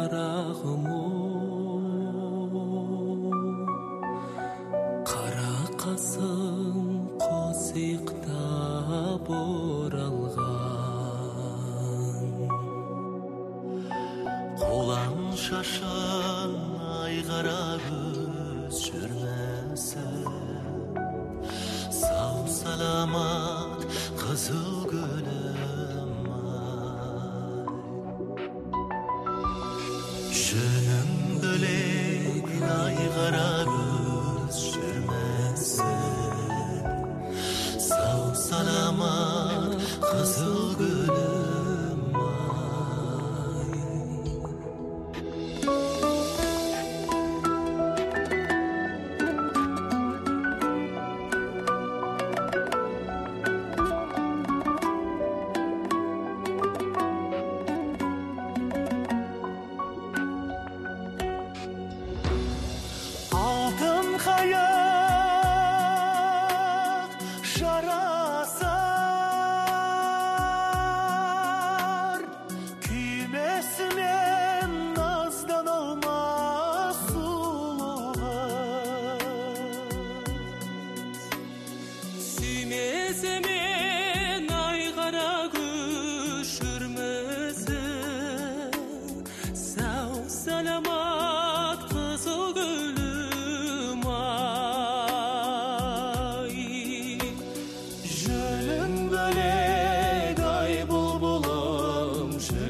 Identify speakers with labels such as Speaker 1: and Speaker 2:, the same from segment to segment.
Speaker 1: қарағым қара қасың қос иықтап оралған қолаң шашын ай қара көз жүрмесін сау саламат қызыл гүлім жөнің бөлек ай қара көз жүрмесін сау саламат қызыл гүлім алтын қайық жарасар күймесімен наздан алмас сұлуғыз сүймесімен ай қара көз жүрмесін сау саламат қызыл гүлім жөнің бөлек ай бұлбұлым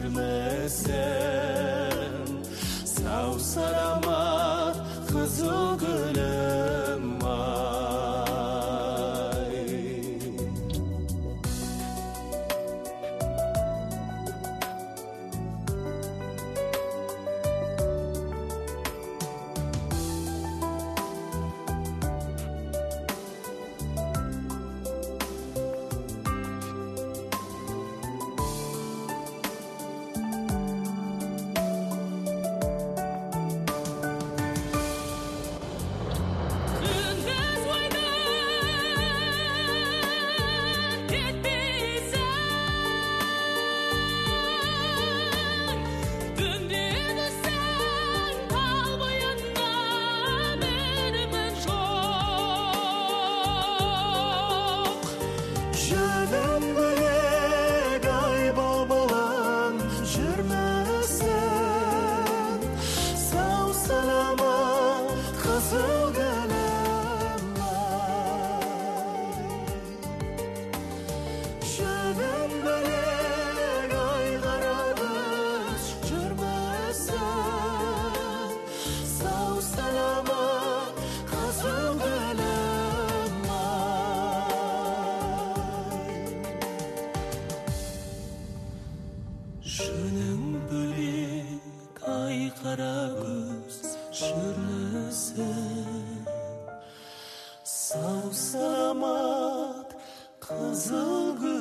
Speaker 1: жүрмесін сау саламат қызыл гүлім жөнің бөлек ай бұлбұлым жүрмесін сау саламат қызыл гүлім жөнің бөлек ай қара көз жүрмесін сау саламат қызыл гүлім жөнің бөлек ай қара көз жүрмесін сау саламат қызыл гүлім